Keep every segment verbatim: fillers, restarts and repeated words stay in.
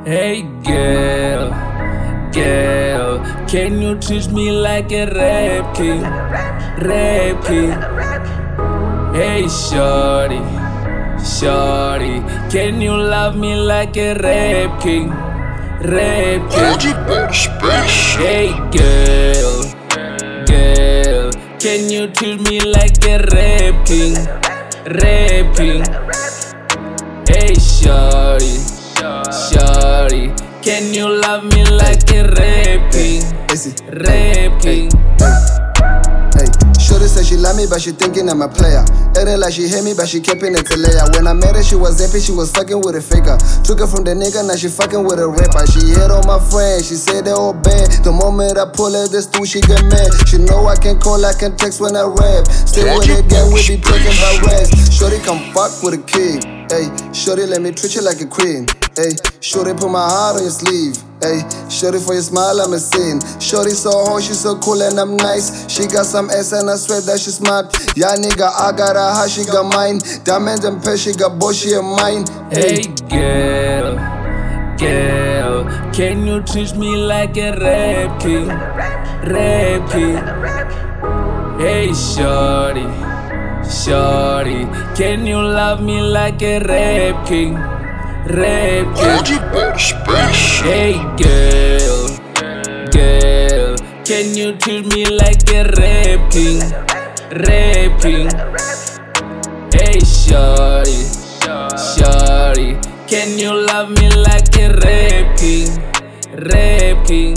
Hey girl, girl, can you treat me like a rap king, rap king? Hey shorty, shorty, can you love me like a rap king, rap king? Hey girl, girl, can you treat me like a rap king, rap king? Hey shorty, shorty, can you love me like a rap king, rap king? Hey, shorty said she love me, but she thinking I'm a player. Acted like she hate me, but she keeping it to layer. When I met her, she was happy, she was fucking with a faker. Took her from the nigga, now she fucking with a rapper. She hit on my friend, she said they all bad. The moment I pull her this through, she get mad. She know I can call, I can text when I rap. Stay with it, gang, we be taking by rest. Shorty come fuck with a king. Hey, shorty let me treat you like a queen. Hey, shorty put my heart on your sleeve. Hey, shorty for your smile I'm a sin. Shorty so hot, she so cool and I'm nice. She got some ass and I swear that she smart. Yeah nigga, I got her heart, she got mine. Diamonds and pearls, she got both, she a mine. Hey girl, girl, can you treat me like a rap king, rap king? Hey shorty, shorty, can you love me like a rap king, rap king? Hey girl, girl, can you treat me like a rap king, rap king? Hey shorty, shorty, can you love me like a rap king, rap king?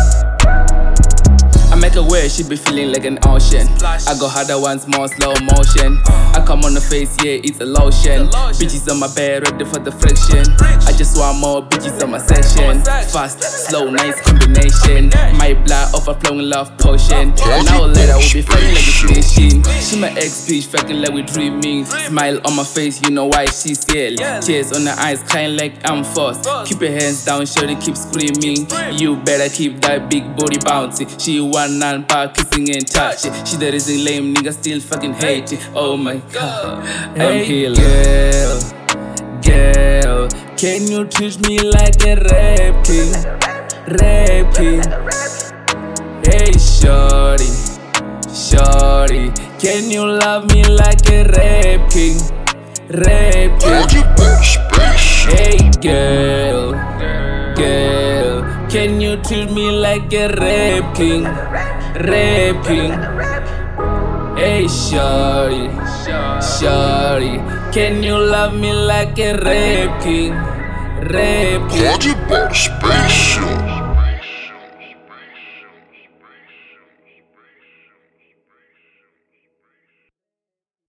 I make her wear, she be feeling like an ocean. I go harder once more, slow motion. I come on the face, yeah, it's a lotion. Bitches on my bed, ready for the friction. I just want more bitches on my session. Fast, slow, nice combination. My blood overflowing love potion. An hour later, we'll be fucking like a machine. She my ex bitch, fucking like we dreaming. Smile on my face, you know why she's ill. Tears on her eyes, crying like I'm forced. Keep your hands down, shorty, keep screaming. You better keep that big booty bouncy. She one non part kissing and touch it. She the reason lame nigga still fucking hate it. Oh my god, I'm here. Girl, girl, can you treat me like a rap king, rap king? Hey shorty, shorty, can you love me like a rap king, rap king? Hey girl, girl, can you treat me like a rap king, rap king? Hey shorty, shorty, can you love me like a rap king, rap king?